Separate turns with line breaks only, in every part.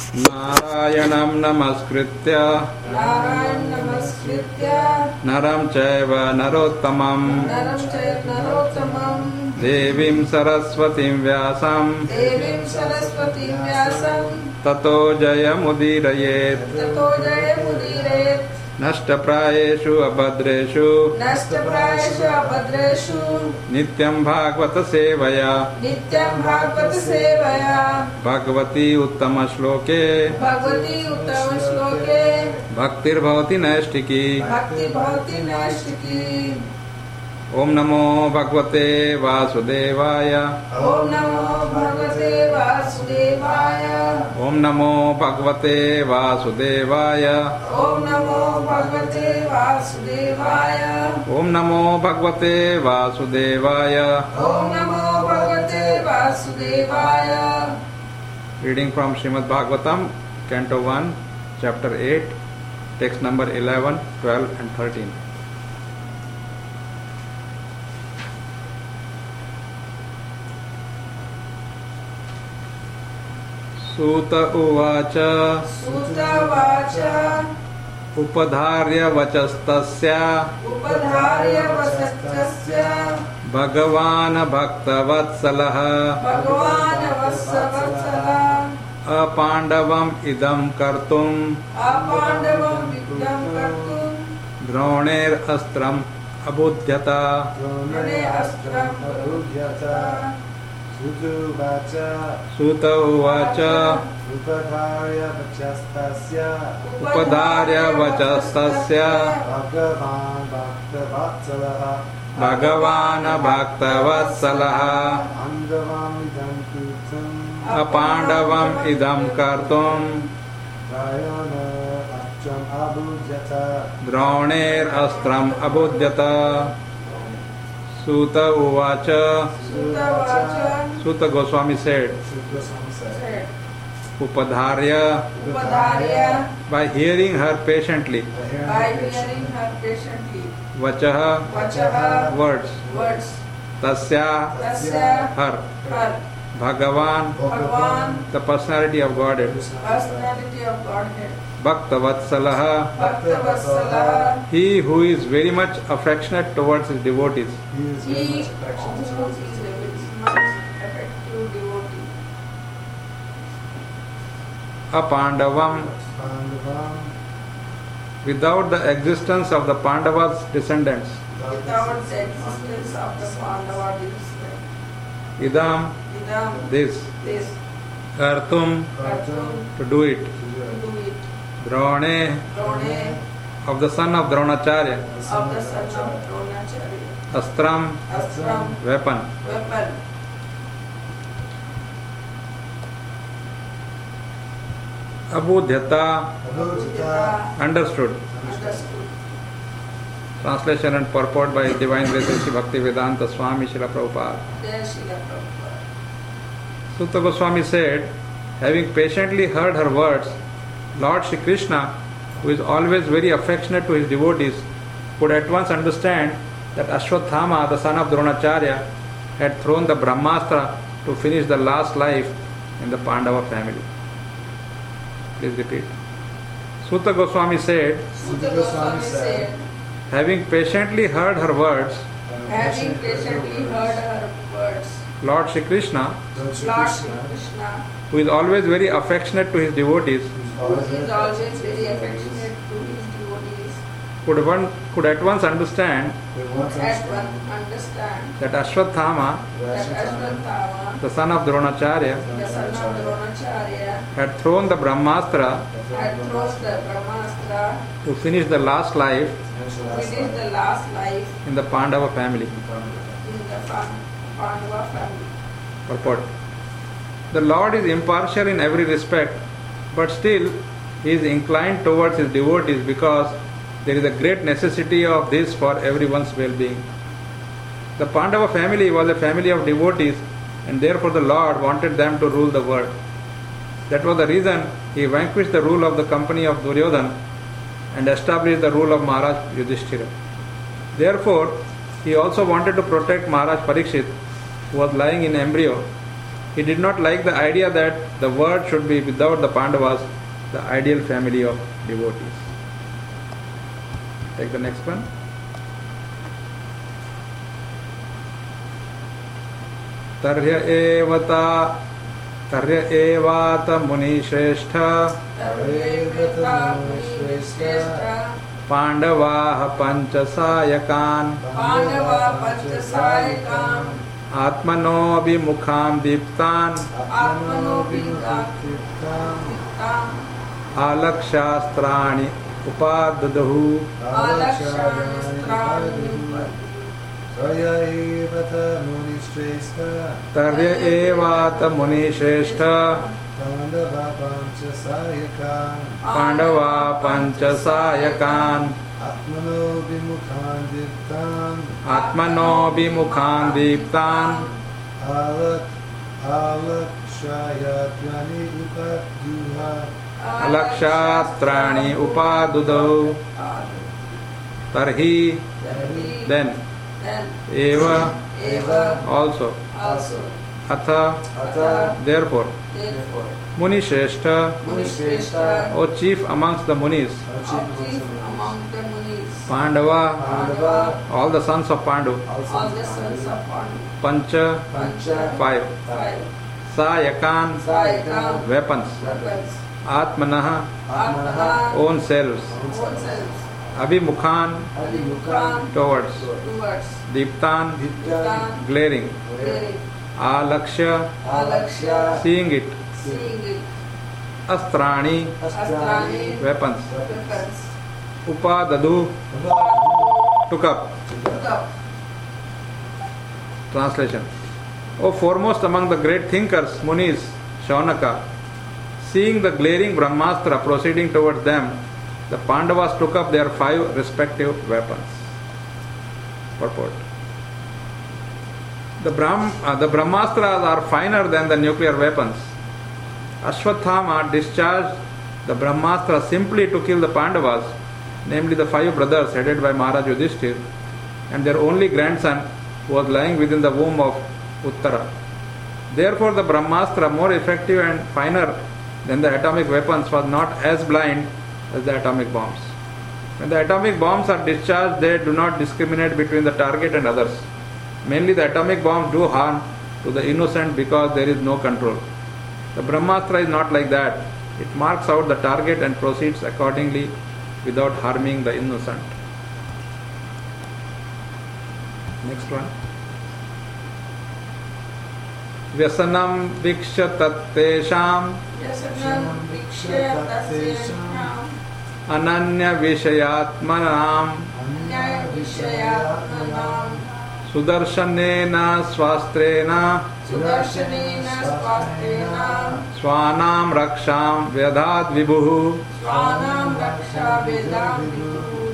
नारायणं नमस्कृत्य नरं चैव नरोत्तमं देवीं सरस्वतीं व्यासं ततो जयमुदीरयेत् नष्टप्रायेषु अभद्रेषु नित्यं भागवत सेवया भगवती उत्तमश्लोके भक्तिर्भवति नैष्ठिकी ओम नमो भगवते वासुदेवाय
ओम नमो भगवते वासुदेवाय
ओम नमो भगवते वासुदेवाय
ओम नमो भगवते वासुदेवाय
ओम नमो भगवते वासुदेवाय
ओम नमो भगवते वासुदेवाय
Reading from Srimad Bhagavatam, Canto 1, Chapter 8, text number 11, 12 and 13. सूत उवाच उपधार्य वचस्तस्य भगवान् भक्तवत्सलः अपाण्डवम् इदं कर्तुम् द्रोणेरस्त्रम् अबुध्यत सूत उवाच उपधार्य वचस्तस्य भगवान् भक्तवत्सलः अपाण्डवम् इदं कर्तुम् द्रोणेरस्त्रम् अबुध्यत Suta Uvacha. Suta Goswami said, Upadharya, by hearing her patiently. Vachaha, words. Tasya, her. Bhagavan, the personality of Godhead. Bhaktavatsalaha, he who is very much affectionate towards his devotees. Apandavam, without the existence of the Pandavas' descendants. Idam, this. Kartum, to do it. Drone, of the son of Dronacharya. Astram, weapon. Abudhyata, understood. Translation and purport by Divine Grace Sri Bhaktivedanta Swami Srila Prabhupada. Suta Goswami said, having patiently heard her words, Lord Shri Krishna, who is always very affectionate to his devotees, could at once understand that Ashwathama, the son of Dronacharya, had thrown the Brahmastra to finish the last life in the Pandava family. Please repeat. Suta Goswami said, having patiently heard her words, Lord Shri Krishna, who is always very affectionate to his devotees, could at once understand that Ashwathama, the son of Dronacharya, had thrown the Brahmastra to finish the last life in the Pandava family. Purport. The Lord is impartial in every respect, but still he is inclined towards his devotees because there is a great necessity of this for everyone's well-being. The Pandava family was a family of devotees, and therefore the Lord wanted them to rule the world. That was the reason he vanquished the rule of the company of Duryodhana and established the rule of Maharaj Yudhishthira. Therefore, he also wanted to protect Maharaj Parikshit, who was lying in embryo, He did not like the idea that the world should be without the Pandavas, the ideal family of devotees. Take the next one. Tarya evata muni shrestha
Tarvevata Munishreshtha
Pandavaha panchasayakan
Pandava Panchasayakan
Atmano abhimukham diptan
Atmano Vingatam
Alakshastrani upadadahu
Alakshanastrani
Tarya Munishreshtha
Tarya evata muni shrestha
Pandava Panchasayakan
Pandava panchasayakan
Atmano Vimukhan Diptan
Atmano bimukhan diptan
Alakshayatyani Upaduha
Alakshastrani upadudau Tarhi then Eva also Atha therefore Muni Shrestha
Munishreshtha
O chief amongst the Munis
chief among the Munis
Pandava
Pandava
all the sons of Pandu
all the sons of Pandu
Pancha
Pancha
5
5
Sayakan
Sayakam
weapons
weapons
Atmanaha
Atmaha
own selves
oneself
Abhimukhan
Adhimukhan
towards
towards
Diptan
Diptan
glaring
glaring
Alaksha
Alakshya
seeing it
seeing it
Astrani
Astrani
weapons
weapons
Upadadu took up
took up
Translation O foremost among the great thinkers, Munis, Shaunaka, seeing the glaring Brahmastra proceeding towards them, the Pandavas took up their 5 respective weapons. Purport. The Brahmastras are finer than the nuclear weapons. Ashwathama discharged the Brahmastra simply to kill the Pandavas, namely the 5 brothers headed by Maharaj Yudhishthir, and their only grandson who was lying within the womb of Uttara. Therefore, the Brahmastra, more effective and finer than the atomic weapons, was not as blind as the atomic bombs. When the atomic bombs are discharged, they do not discriminate between the target and others. Mainly, the atomic bombs do harm to the innocent because there is no control. The Brahmastra is not like that. It marks out the target and proceeds accordingly without harming the innocent. Next one. Vyasanam viksha tattesham
Yasanam Vikshya Tasyam
ananya vishayatmanam
Nyaya Vishayatmanam
sudarshanena swastrena
Sudarshanena Swastrena
swanam raksham vyadhat vibhuhu
Swanam Raksha Vedam Vidu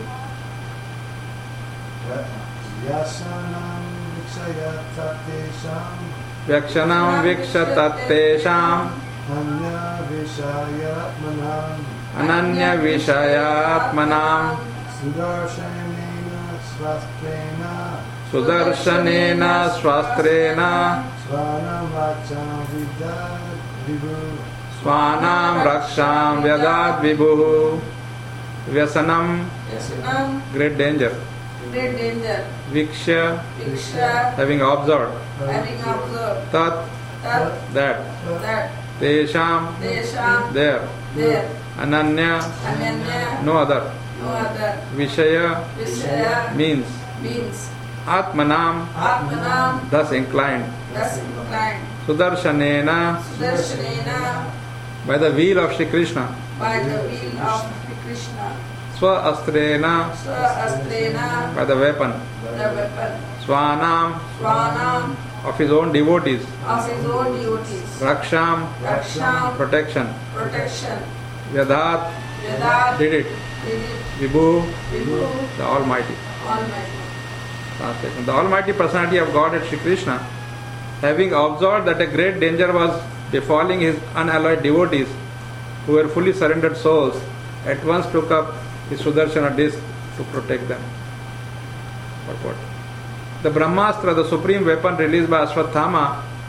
Yasanam Vikshayattatesham
vyakshanam viksha tattesham
Anya Vishayatmanam
ananya vishayatmanam
Sudarshanena Swastrena
sudarshanena swastrena
Swanam Vaksham Vidyat Vibhu
swanam raksham vyadhat vibhuhu. Vyasanam
Yasanam
great danger.
great danger
Viksha
Viksha
having observed.
having observed
Tat
that
that.
that
Tesham
Desham
there.
there
Ananya
Ananya
no other.
no other
Vishaya
Vishaya
means
means
Atmanam
Atmanam
thus inclined.
thus inclined
Sudarshanena
Sudarshanena
by the wheel of Shri Krishna.
by the will of Krishna
Swa astrena
Swastrena
by the weapon.
the weapon
Swanam
Swanam
of his own devotees.
of his own devotees
Raksham
Raksham
protection.
protection
Vyadhat
Vedat
did it.
Vidit
Vibhu
Vibhu
the Almighty.
Almighty
Translation. The Almighty Personality of Godhead Shri Krishna, having observed that a great danger was befalling his unalloyed devotees, who were fully surrendered souls, at once took up his Sudarshana disc to protect them. Purport. The Brahmastra, the supreme weapon released by Ashwathama,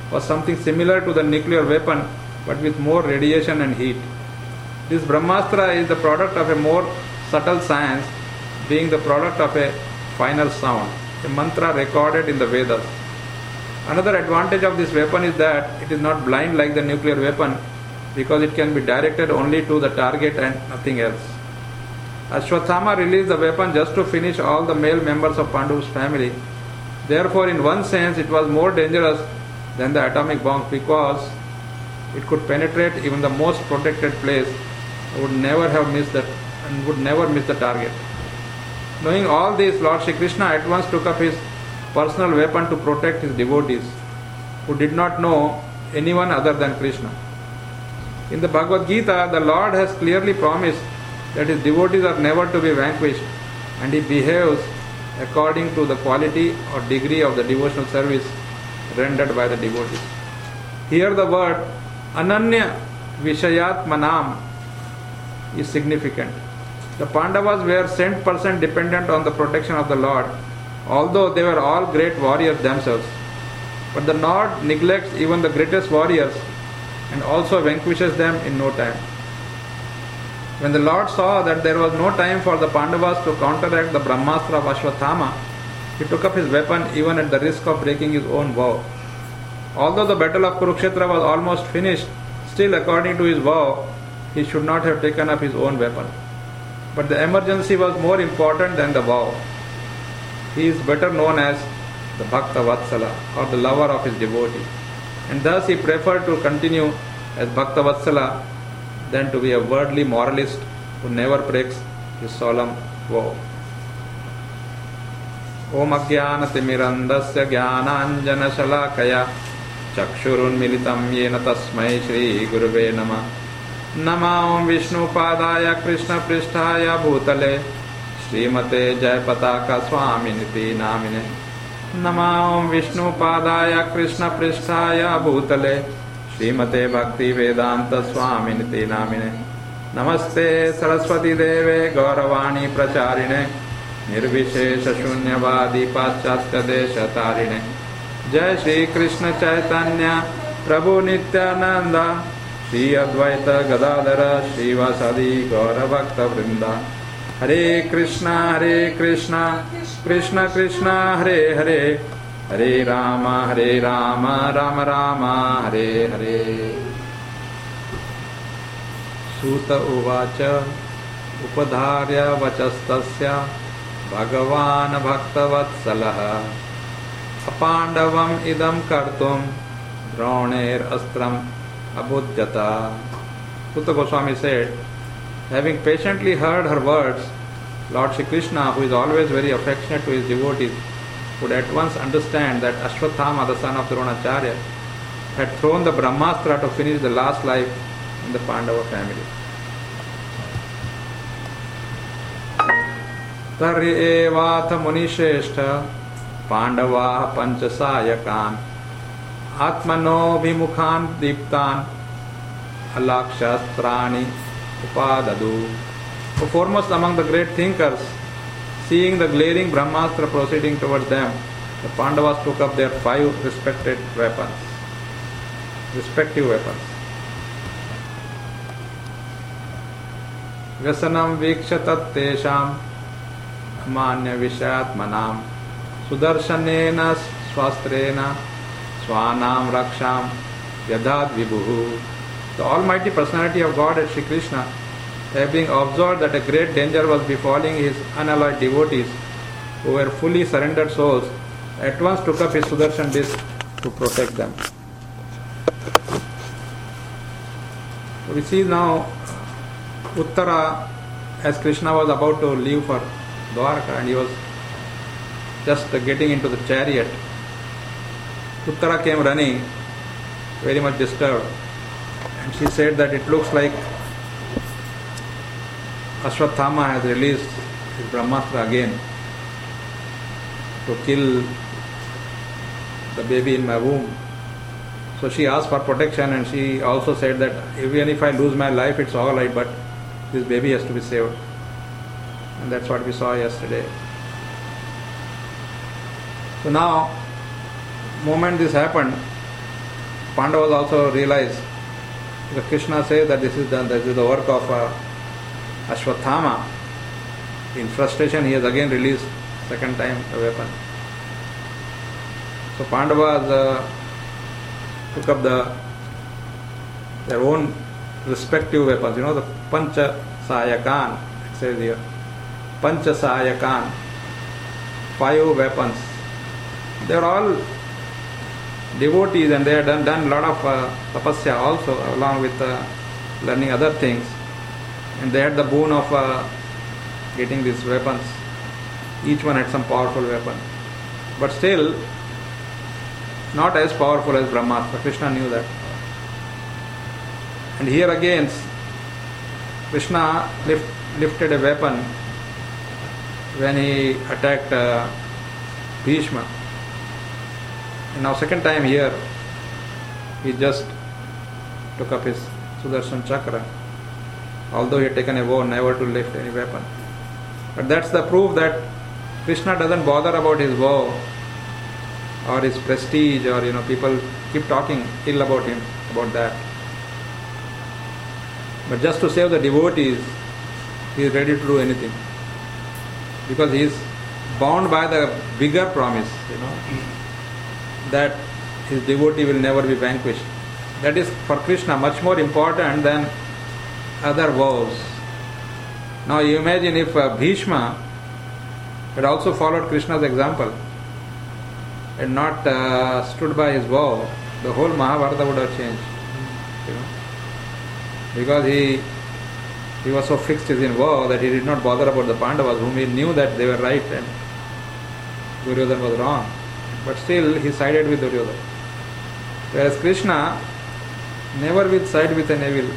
was something similar to the nuclear weapon but with more radiation and heat. This Brahmastra is the product of a more subtle science, being the product of a final sound, a mantra recorded in the Vedas. Another advantage of this weapon is that it is not blind like the nuclear weapon because it can be directed only to the target and nothing else. Ashwathama released the weapon just to finish all the male members of Pandu's family. Therefore, in one sense, it was more dangerous than the atomic bomb because it could penetrate even the most protected place and would never miss the target. Knowing all this, Lord Shri Krishna at once took up his personal weapon to protect his devotees, who did not know anyone other than Krishna. In the Bhagavad Gita, the Lord has clearly promised that his devotees are never to be vanquished, and he behaves according to the quality or degree of the devotional service rendered by the devotees. Here the word Ananya Vishayatmanam is significant. The Pandavas were 100% dependent on the protection of the Lord, although they were all great warriors themselves. But the Lord neglects even the greatest warriors and also vanquishes them in no time. When the Lord saw that there was no time for the Pandavas to counteract the Brahmastra of Ashwathama, he took up his weapon even at the risk of breaking his own vow. Although the battle of Kurukshetra was almost finished, still according to his vow, he should not have taken up his own weapon. But the emergency was more important than the vow. He is better known as the Bhakta Vatsala, or the lover of his devotee, and thus he preferred to continue as Bhakta Vatsala than to be a worldly moralist who never breaks his solemn vow. Om Ajnanatimirandasya Jnananjana Shalakaya Chakshurunmilitam Yena Tasmai Shri Guruve Namah. Nama Om Vishnu Padaya Krishna Pristhaya Bhutale Srimate Jayapataka Swaminiti Namine. Nama Om Vishnu Padaya Krishna Pristhaya Bhutale Srimate Bhakti Vedanta Swaminiti Namine. Namaste Saraswati Deve Gauravani Pracharine Nirvishesha Shunyavadi Paschatya Desha Tarine. Jai Shri Krishna Chaitanya Prabhu Nityananda Shri Advaita Gadadhara Shri Vasadi Gaura Bhakta Vrinda. Hare Krishna Krishna Krishna Hare Hare Hare Rama Rama Rama Hare Hare. Suta Uvacha Upadharya Vachastasya Bhagavan Bhaktavatsalah Apandavam Idam Kartum Droner Astram Abhujjata. Suta Goswami said, having patiently heard her words, Lord Shri Krishna, who is always very affectionate to his devotees, would at once understand that Ashwathama, the son of Dronacharya, had thrown the Brahmastra to finish the last life in the Pandava family. Tari evatha munisheshtha Pandava panchasayakan Atmano bhimukhan diptan Alakshastrani upadadu. The foremost among the great thinkers, seeing the glaring Brahmastra proceeding towards them, the Pandavas took up their 5 respective weapons. Vyasanam vikshatat tesham amanya vishayatmanam sudarshanena swastrena swanam raksham yadad vibhuhu. The Almighty Personality of God as Shri Krishna, having observed that a great danger was befalling his unalloyed devotees, who were fully surrendered souls, at once took up his Sudarshan disc to protect them. So we see now Uttara, as Krishna was about to leave for Dwarka and he was just getting into the chariot. Uttara came running, very much disturbed, and she said that it looks like Ashwathama has released his Brahmastra again to kill the baby in my womb. So she asked for protection, and she also said that even if I lose my life, it's all right, but this baby has to be saved. And that's what we saw yesterday. So now, moment this happened, Pandavas also realized that Krishna says that this is the work of Ashwathama. In frustration, he has again released second time the weapon. So Pandavas took up their own respective weapons. The Pancha Sayakan, it says here. Pancha Sayakan, 5 weapons. They are all devotees and they have done a lot of tapasya also, along with learning other things. And they had the boon of getting these weapons. Each one had some powerful weapon. But still, not as powerful as Brahmastra. Krishna knew that. And here again, Krishna lifted a weapon when he attacked Bhishma. And now second time here, he just took up his Sudarshan Chakra, although he had taken a vow never to lift any weapon. But that's the proof that Krishna doesn't bother about his vow or his prestige, or people keep talking ill about him, about that. But just to save the devotees, he is ready to do anything. Because he is bound by the bigger promise, that his devotee will never be vanquished. That is for Krishna much more important than other vows. Now you imagine if Bhishma had also followed Krishna's example and not stood by his vow, the whole Mahabharata would have changed. Because he was so fixed in vow that he did not bother about the Pandavas, whom he knew that they were right and Duryodhana was wrong. But still he sided with Duryodhana. Whereas Krishna never will side with an evil.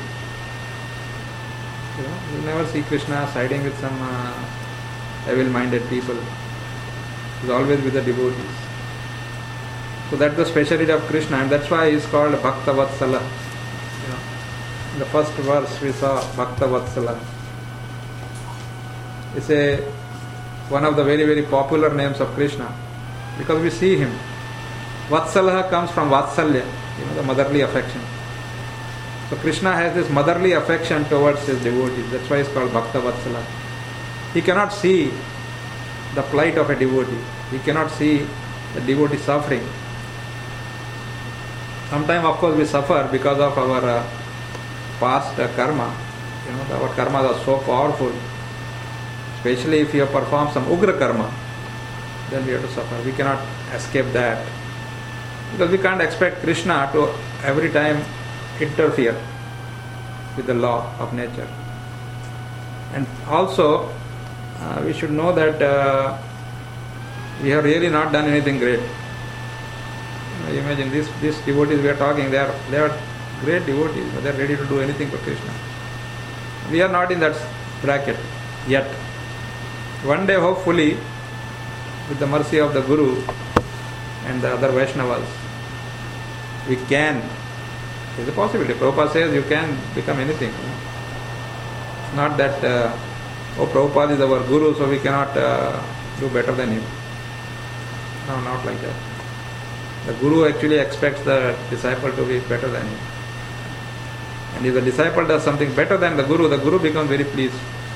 You never see Krishna siding with some evil-minded people. He is always with the devotees. So that's the speciality of Krishna, and that's why he is called Bhakta Vatsala. In the first verse we saw Bhakta Vatsala. It's one of the very, very popular names of Krishna, because we see him. Vatsala comes from Vatsalya, the motherly affection. So Krishna has this motherly affection towards his devotees. That's why he's called Bhakta Vatsala. He cannot see the plight of a devotee. He cannot see the devotee suffering. Sometimes, of course, we suffer because of our past karma. Our karmas are so powerful. Especially if you have performed some ugra karma, then we have to suffer. We cannot escape that. Because we can't expect Krishna to every time interfere with the law of nature. And also, we should know that we have really not done anything great. Imagine these devotees we are talking, they are great devotees, but they are ready to do anything for Krishna. We are not in that bracket yet. One day, hopefully, with the mercy of the Guru and the other Vaishnavas, we can. There is a possibility. Prabhupada says you can become anything. It's not that, Prabhupada is our Guru, so we cannot do better than him. No, not like that. The Guru actually expects the disciple to be better than him. And if the disciple does something better than the Guru becomes very pleased.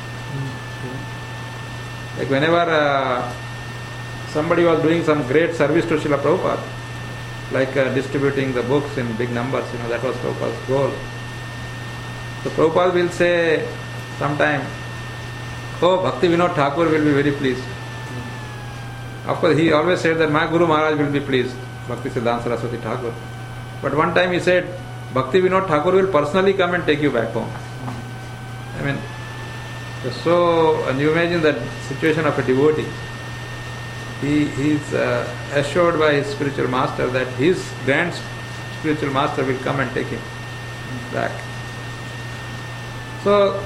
Like whenever somebody was doing some great service to Srila Prabhupada, like distributing the books in big numbers, that was Prabhupada's goal. So Prabhupada will say sometime, Bhakti Vinod Thakur will be very pleased. Of course, he always said that my Guru Maharaj will be pleased, Bhakti Siddhanta Saraswati Thakur. But one time he said, Bhakti Vinod Thakur will personally come and take you back home. And you imagine that situation of a devotee. He is assured by his spiritual master that his grand spiritual master will come and take him back. So,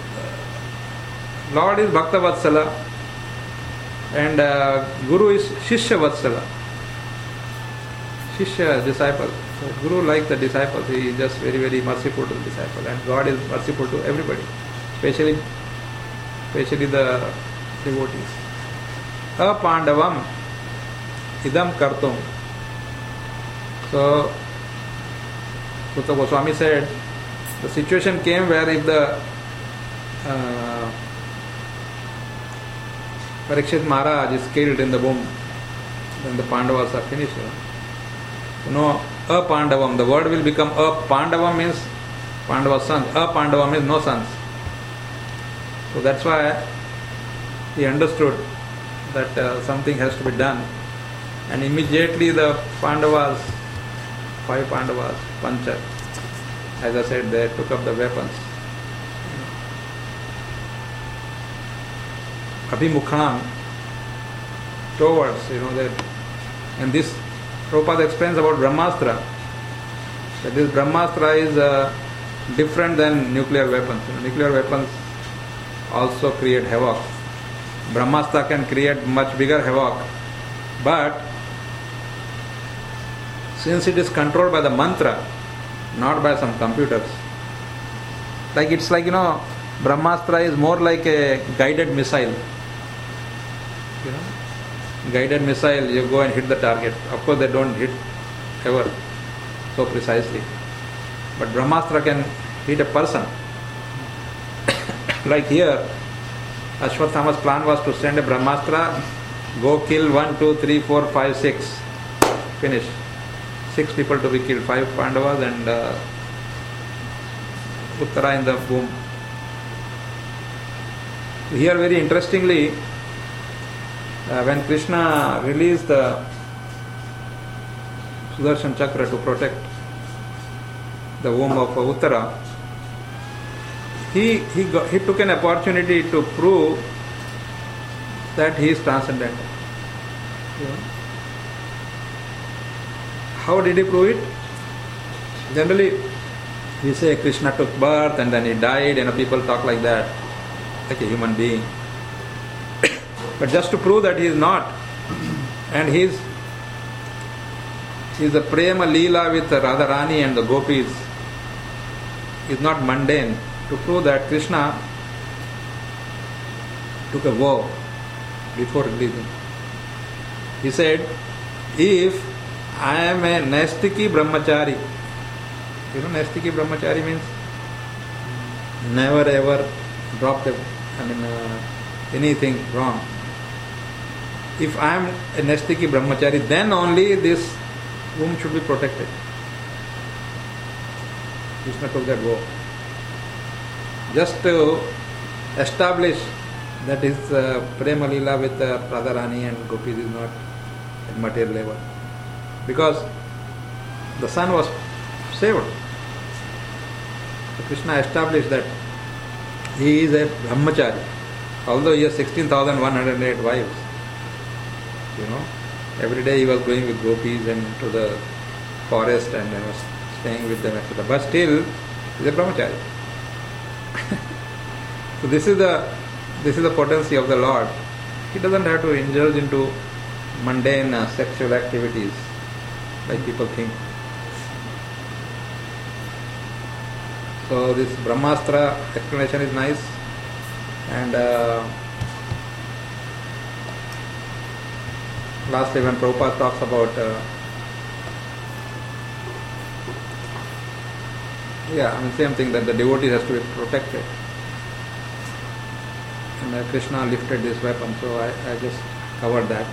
Lord is Bhakta Vatsala and Guru is Shishya Vatsala. Shishya, disciple. So Guru likes the disciples. He is just very, very merciful to the disciple, and God is merciful to everybody, especially the devotees. Apandavam idam kartum. So Sutta Goswami said, the situation came where if the Parikshit Maharaj is killed in the womb, then the Pandavas are finished. A Pandavam, the word will become a Pandava means Pandava's sons, a Pandava means no sons. So that's why he understood that something has to be done, and immediately the Pandavas, 5 Pandavas, Pancha, as I said, they took up the weapons. Abhimukhan, towards, that, and this Prabhupada explains about Brahmastra, that this Brahmastra is different than nuclear weapons. Nuclear weapons also create havoc. Brahmastra can create much bigger havoc, but since it is controlled by the mantra, not by some computers, it's like Brahmastra is more like a guided missile. Guided missile, you go and hit the target. Of course, they don't hit ever so precisely, but Brahmastra can hit a person. Like here, Ashwatthama's plan was to send a Brahmastra, go kill 1, 2, 3, 4, 5, 6, finish. 6 people to be killed, 5 Pandavas and Uttara in the womb. Here, very interestingly, when Krishna released the Sudarshan Chakra to protect the womb of Uttara, he took an opportunity to prove that he is transcendental. How did he prove it? Generally, we say Krishna took birth and then he died, people talk like that, like a human being. But just to prove that he is not, and he's the Prema Leela with Radharani and the Gopis is not mundane, to prove that Krishna took a vow before releasing. He said, if I am a Naistiki Brahmachari, Naistiki Brahmachari means never ever dropped anything wrong. If I am a Naistiki Brahmachari, then only this womb should be protected. Krishna took that vow. Just to establish that his Prema Leela with Radharani and Gopis is not at material level. Because the son was saved. So Krishna established that he is a Brahmachari. Although he has 16,108 wives. Every day he was going with Gopis and to the forest and was staying with them, etc. But still, he is a Brahmachari. So this is the potency of the Lord. He doesn't have to indulge into mundane sexual activities like people think. So this Brahmastra explanation is nice, and lastly, when Prabhupada talks about same thing, that the devotee has to be protected, and Krishna lifted this weapon, so I just covered that.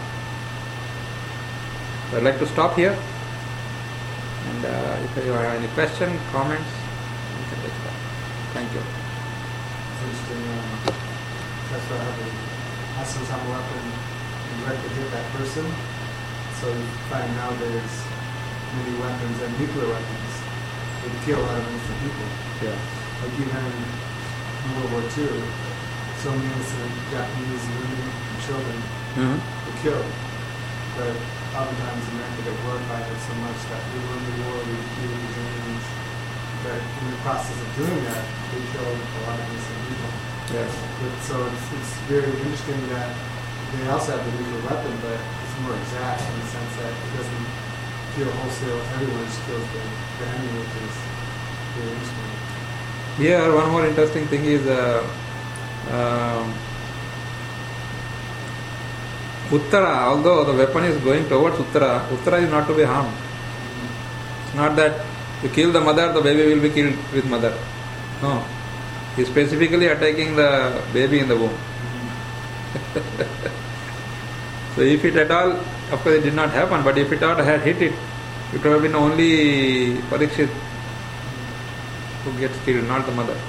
So I'd like to stop here, and if you have any question, comments, you can take that. Thank you.
Interesting. That's what happened. Ask some weapon and directly hit that person. So you find nowadays many weapons and nuclear weapons would kill a lot of innocent people.
Yeah.
Like even in World War II, so many innocent Japanese women and children were killed. But oftentimes America got glorified it so much that we won the war, we killed the Germans. But in the process of doing that, they killed a lot of innocent people.
Yes.
But so it's very interesting that they also have the nuclear weapon, but it's more exact in the sense that it doesn't kill wholesale everyone, just kills the enemy, which is very interesting.
Here, one more interesting thing is Uttara, although the weapon is going towards Uttara, Uttara is not to be harmed. It's not that You kill the mother, the baby will be killed with mother. No. He is specifically attacking the baby in the womb. So if it at all, of course it did not happen, but if it all had hit it, it would have been only Parikshit who gets killed, not the mother.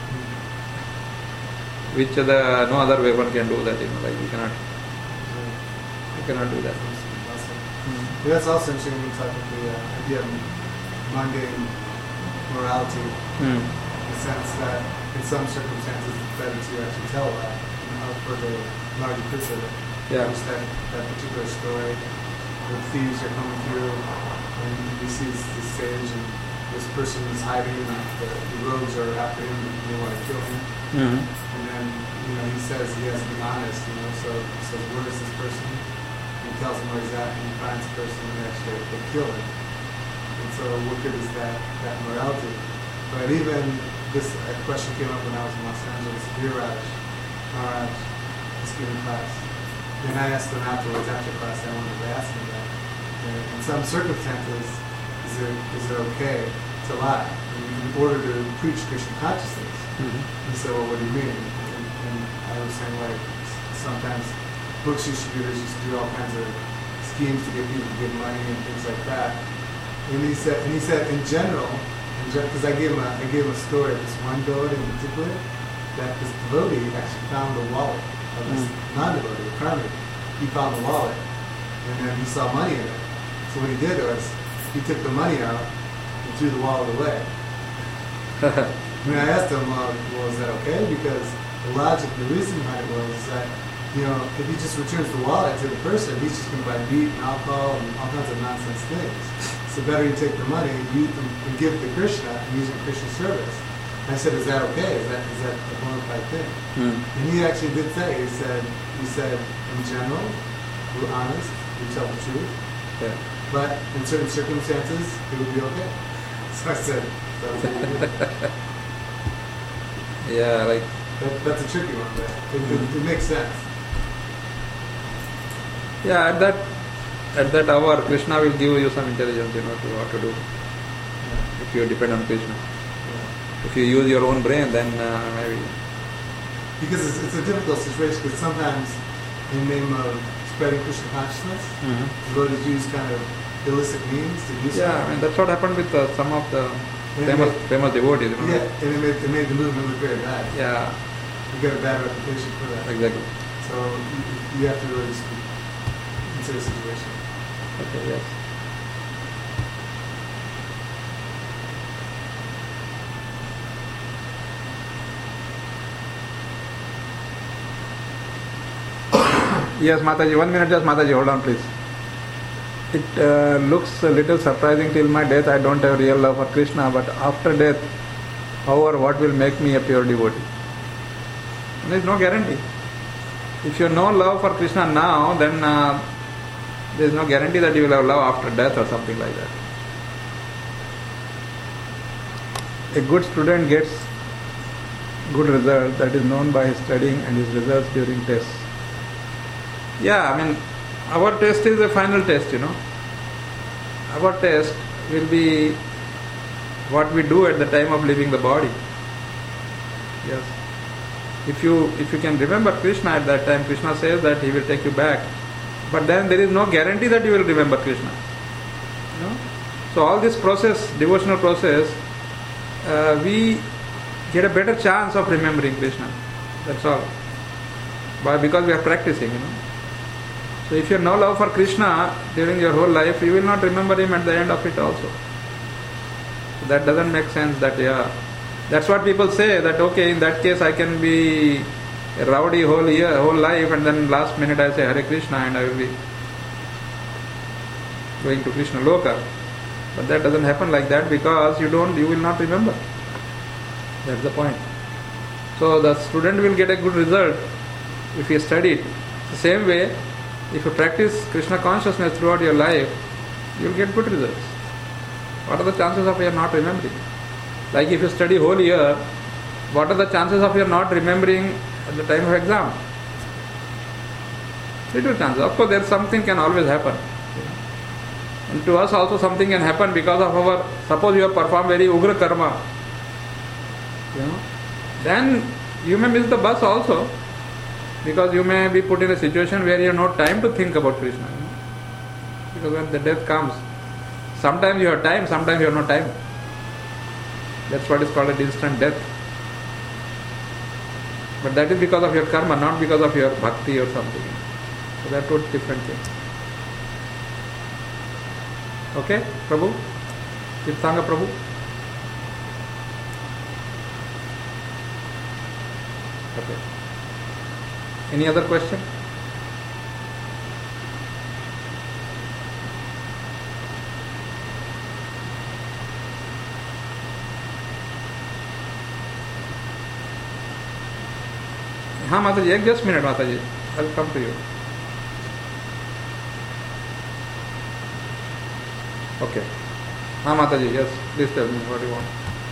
Which no other way one can do that, like you cannot do that.
Yeah, that's also interesting when we talk about the idea of mundane morality, in the sense that in some circumstances it's better to actually tell that for the larger picture.
Yeah.
Just that particular story, the thieves are coming through, and he sees the sage, and this person is hiding, and the rogues are after him, and they want to kill him.
Mm-hmm.
And then, he says he has to be honest, so he says, where is this person? He tells him where he's at, and he finds the person, and they kill him. And so what good is that morality? But even this question came up when I was in Los Angeles, Viraj, was giving class. And I asked him afterwards, after class, I wanted to ask him that. In some circumstances, is it okay to lie in order to preach Krishna consciousness?
Mm-hmm.
He said, well, what do you mean? And I was saying, like, sometimes books distributors used to do all kinds of schemes to get people to give money and things like that. And he said, in general, because I gave him a story of this one devotee in particular, that this devotee actually found the wallet of this non-devotee, karmic. He found the wallet, and then he saw money in it. So what he did was, he took the money out and threw the wallet away. I mean, I asked him, well, is that okay? Because the reason behind it was that, if he just returns the wallet to the person, he's just going to buy meat and alcohol and all kinds of nonsense things. So better you take the money and give it to Krishna and use it in Krishna's service. And I said, is that okay? Is that a bona fide thing? And he actually did say, he said, in general, we're honest, we tell the truth.
Yeah.
But in certain circumstances, it would be okay. So I said, that was what you did.
Yeah, like
That's a tricky one, but it makes sense.
yeah, at that hour, Krishna will give you some intelligence, to what to do.
Yeah.
If you depend on Krishna.
Yeah.
If you use your own brain, then maybe.
Because it's a difficult situation, because sometimes in the name of spreading Krishna consciousness, devotees use kind of illicit means to do so.
Yeah, I mean that's what happened with some of the
And
famous devotees.
Yeah, and it made the movement look very bad.
Yeah,
You get a bad reputation for that.
exactly.
So you have to really consider the situation.
Okay, yes. Yes, Mataji, 1 minute just, Mataji, hold on please. It looks a little surprising till my death I don't have real love for Krishna, but after death, however, what will make me a pure devotee? There is no guarantee. If you have no love for Krishna now, then there is no guarantee that you will have love after death or something like that. A good student gets good result, that is known by his studying and his results during tests. Yeah, I mean, our test is the final test, Our test will be what we do at the time of leaving the body. Yes. If you can remember Krishna at that time, Krishna says that he will take you back. But then there is no guarantee that you will remember Krishna. So all this process, devotional process, we get a better chance of remembering Krishna. That's all. Because we are practicing, So if you have no love for Krishna during your whole life, you will not remember him at the end of it also. So that doesn't make sense that, that's what people say, that okay, in that case I can be a rowdy whole life, and then last minute I say Hare Krishna and I will be going to Krishna Loka. But that doesn't happen like that, because you will not remember. That's the point. So the student will get a good result if he studied. The same way, if you practice Krishna consciousness throughout your life, you will get good results. What are the chances of your not remembering? Like if you study whole year, what are the chances of your not remembering at the time of exam? Little chances. Of course, something can always happen. And to us also something can happen because of our, suppose you have performed very ugra karma, then you may miss the bus also, because you may be put in a situation where you have no time to think about Krishna. Because when the death comes, sometimes you have time, sometimes you have no time. That's what is called an instant death. But that is because of your karma, not because of your bhakti or something. So that was different thing. Okay, Prabhu? Tirthanga Prabhu? Okay. Any other question? हाँ माताजी, एक just minute माताजी, I will come to you. Okay. हाँ माताजी, yes please tell me what you want.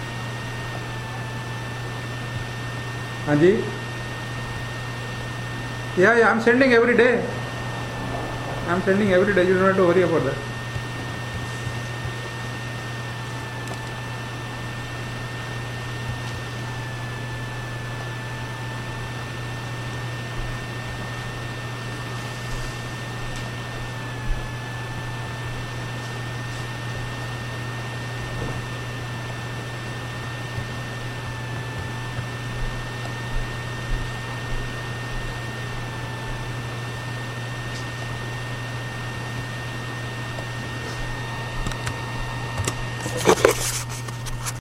हाँ जी. Yeah, I'm sending every day. You don't have to worry about that.